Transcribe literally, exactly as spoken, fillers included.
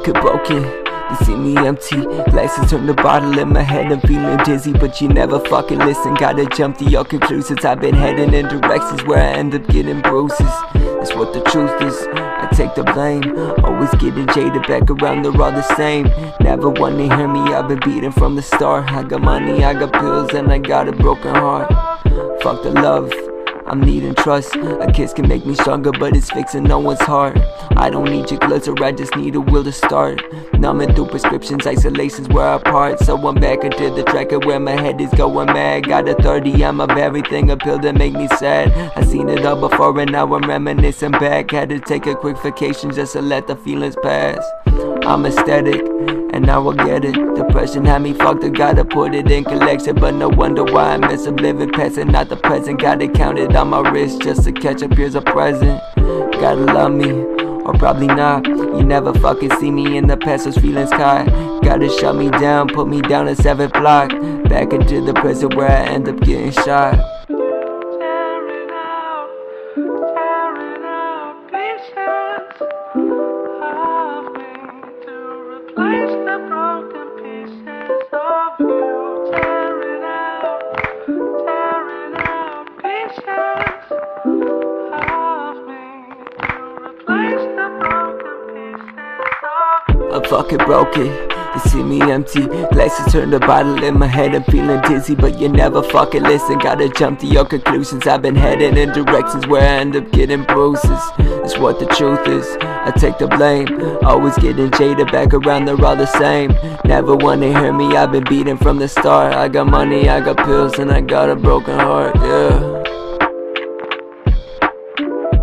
fucking broken. You see me empty, glasses turn the bottle in my head. I'm feeling dizzy, but you never fucking listen. Gotta jump to your conclusions. I've been heading in directions where I end up getting bruises. That's what the truth is, I take the blame. Always getting jaded, back around, they're all the same. Never wanna hear me, I've been beating from the start. I got money, I got pills, and I got a broken heart. Fuck the love, I'm needing trust. A kiss can make me stronger, but it's fixing no one's heart. I don't need your glitter, I just need a will to start. Numbing through prescriptions, isolations we're apart. So I'm back into the track of where my head is going mad. Got a thirty, I'm of everything, a pill to make me sad. I seen it all before and now I'm reminiscing back. Had to take a quick vacation just to let the feelings pass. I'm aesthetic, and now I get it. Depression had me fucked, I gotta put it in collection. But no wonder why I miss a living past and not the present. Got it counted on my wrist just to catch up, here's a present. Gotta love me, or probably not. You never fucking see me in the past, those feelings caught. Gotta shut me down, put me down in seventh block. Back into the present where I end up getting shot. I'm fucking broken, you see me empty. Glasses turn the bottle in my head, I'm feeling dizzy, but you never fucking listen. Gotta jump to your conclusions. I've been heading in directions where I end up getting bruises. That's what the truth is, I take the blame. Always getting jaded, back around, they're all the same. Never wanna hear me, I've been beating from the start. I got money, I got pills, and I got a broken heart, yeah.